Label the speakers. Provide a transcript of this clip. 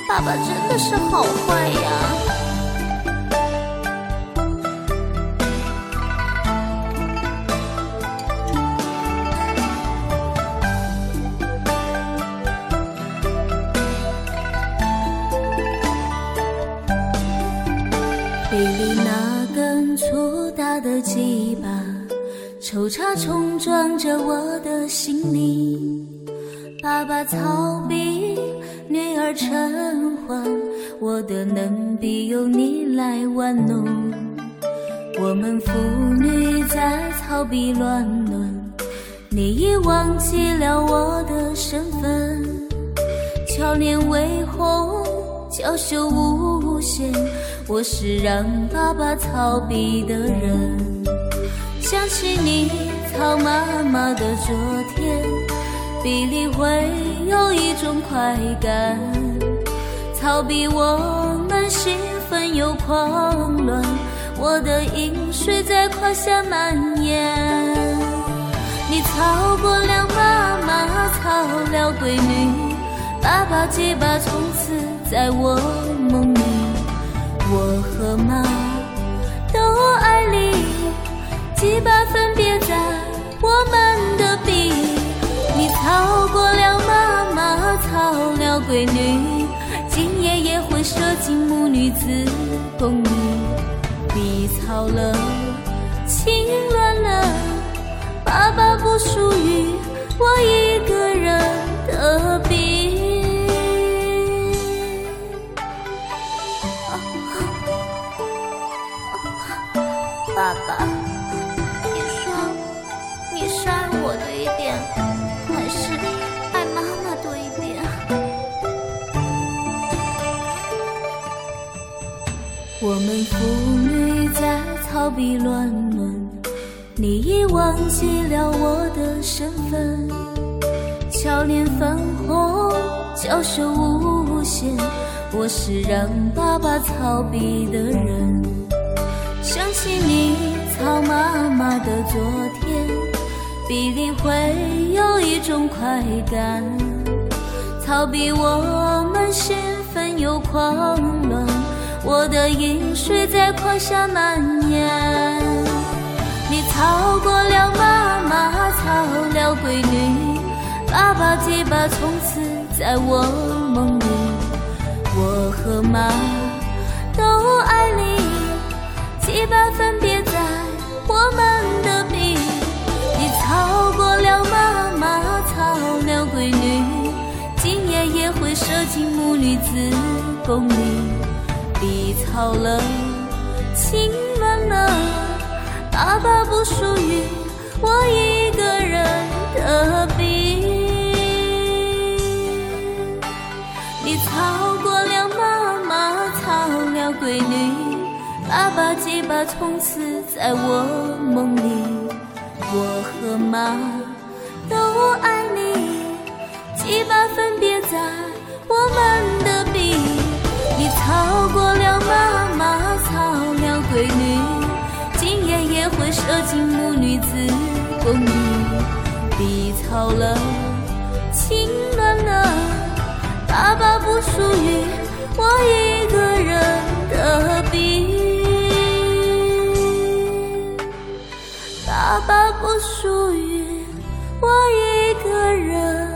Speaker 1: 爸爸真的是好坏呀。杯里那根粗大的鸡巴，抽插冲撞着我的心灵。爸爸操逼，女儿偿还，我的能必由你来玩弄。我们父女在草壁乱伦，你已忘记了我的身份。巧脸微红，娇羞无限，我是让爸爸操逼的人。想起你操妈妈的昨天，逼里会有一种快感，操逼我们兴奋又狂乱，我的饮水在胯下蔓延。你操过了妈妈，操了闺女，爸爸鸡巴从此在我梦里。我和妈都爱你，鸡巴分别在我们的臂。你操过了妈妈，操了闺女，今夜也会射进母女子宫里。逼操了，情乱了，爸爸不属于我一个人的逼。爸爸，你说你是爱我多一点，还是爱妈妈多一点？我们父女在草壁乱伦，你已忘记了我的身份。俏脸粉红，娇羞无限，我是让爸爸操逼的人。想起你操妈妈的昨天，逼里会有一种快感，操逼我们兴奋又狂乱，我的饮水在胯下蔓延。你操过了妈妈，操了闺女，爸爸鸡巴从此在我梦里。我和妈都爱你，鸡巴分别在我们的臂。你操过了妈妈，操了闺女，今夜也会射进母女子宫里。逼操了，情乱了，爸爸不属于我一个人的逼。你操过了妈妈，操了闺女，爸爸鸡巴从此在我梦里。我和妈都爱你，鸡巴分别在我们的臂。你操过了妈妈，操了闺女，今夜也会射进母女子宫里。逼操了，情乱了，爸爸不属于我一个人的逼。爸爸不属于我一个人。